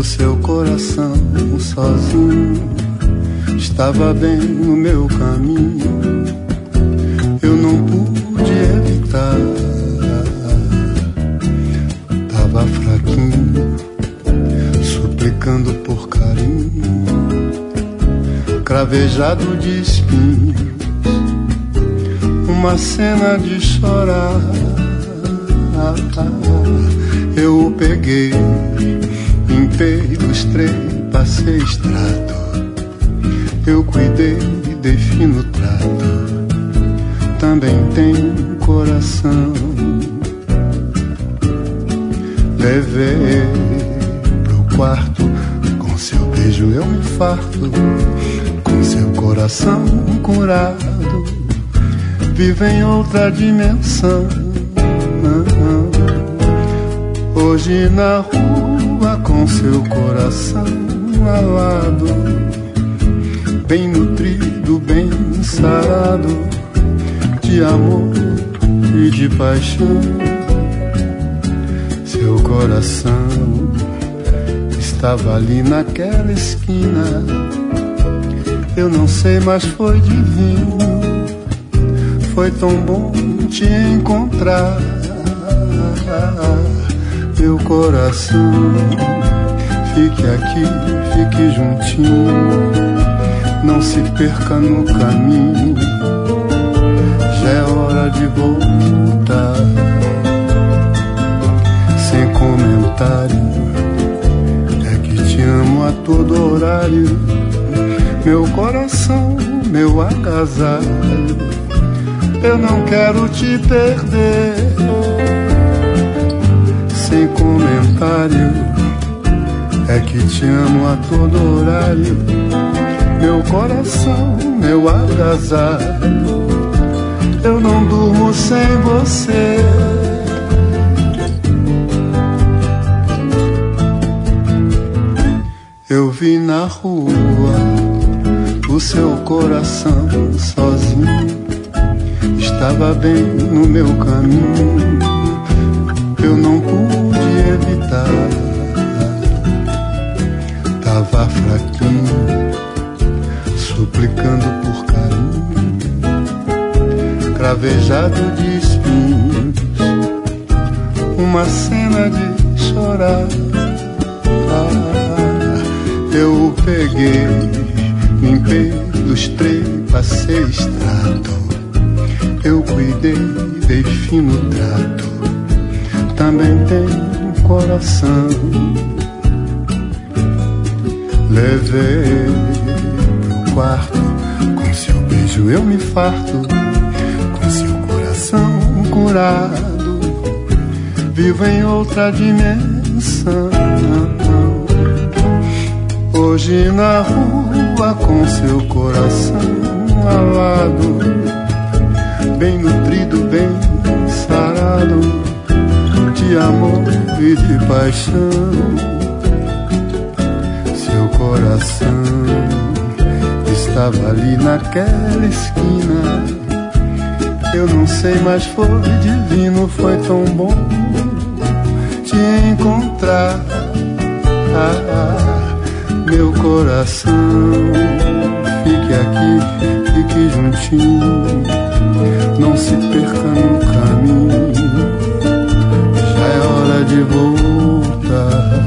seu coração sozinho estava bem no meu caminho. Eu não pude evitar. Tava fraquinho, suplicando por carinho, cravejado de espinhos, uma cena de chorar. Eu o peguei, limpei, lustrei, passei extrato. Eu cuidei e dei fino trato. Também tem coração. Levei pro quarto, com seu beijo eu me farto. Com seu coração curado, vive em outra dimensão. Hoje na rua, com seu coração alado, bem nutrido, bem sarado, de amor e de paixão. Seu coração estava ali naquela esquina. Eu não sei, mas foi divino. Foi tão bom te encontrar. Meu coração, fique aqui, fique juntinho. Não se perca no caminho. Já é hora de voltar. Sem comentário, é que te amo a todo horário. Meu coração, meu agasalho, eu não quero te perder. Sem comentário, é que te amo a todo horário. Meu coração, meu agasalho, eu não durmo sem você. Eu vi na rua o seu coração sozinho, estava bem no meu caminho. Eu não pude evitar. Tava fraquinho, suplicando por carinho, cravejado de espinhos, uma cena de chorar. Eu o peguei, limpei, lustrei, passei extrato. Eu cuidei, dei fino trato. Também tem coração. Levei pro quarto, com seu beijo eu me farto. Com seu coração curado, vivo em outra dimensão. Hoje na rua, com seu coração alado, bem nutrido, bem sarado, de amor e de paixão. Seu coração estava ali naquela esquina. Eu não sei, mas foi divino. Foi tão bom te encontrar. Meu coração, fique aqui, fique juntinho. Não se perca no caminho. Já é hora de voltar.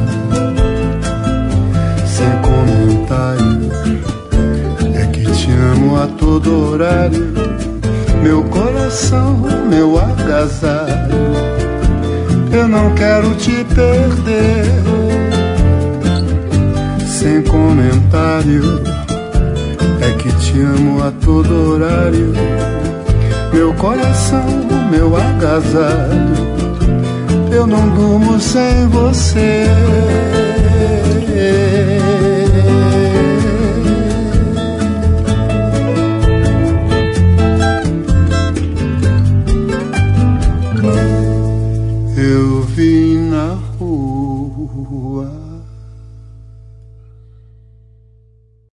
Sem comentário, é que te amo a todo horário. Meu coração, meu agasalho, eu não quero te perder. Sem comentário, é que te amo a todo horário. Meu coração, meu agasalho, eu não durmo sem você.